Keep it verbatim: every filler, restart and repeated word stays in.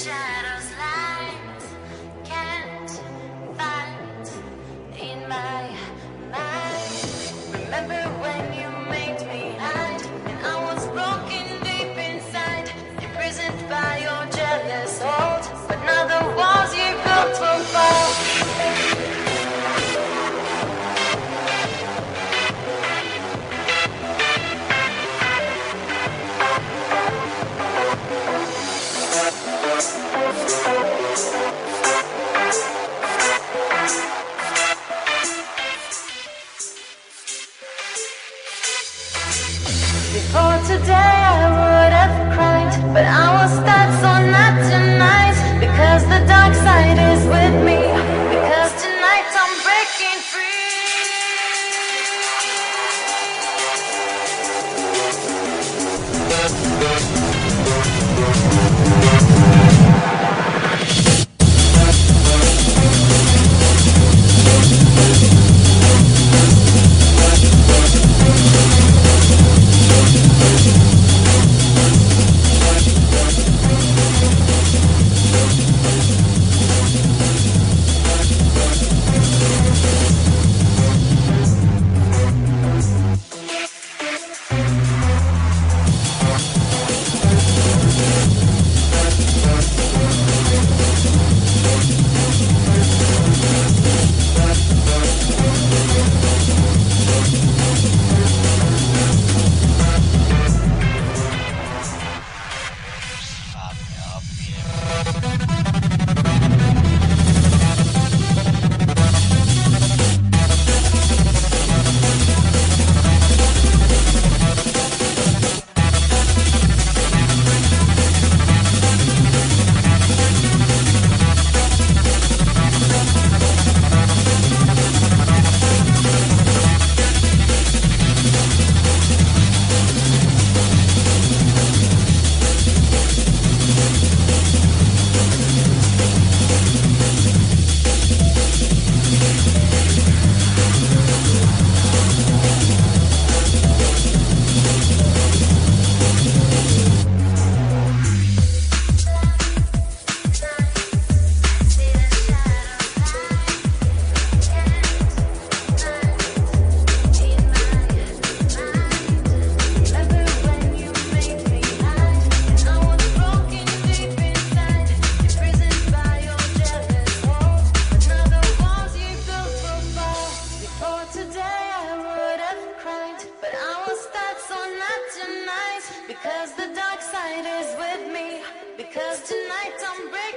shadows light can't find in my mind. Remember when you made me hide and I was broken deep inside, imprisoned by your jealous hold, but now the walls you built will fall. Before today I would have cried, but I was that so not tonight, because the dark side is with me, because tonight I'm breaking free. Because the dark side is with me, because tonight I'm breaking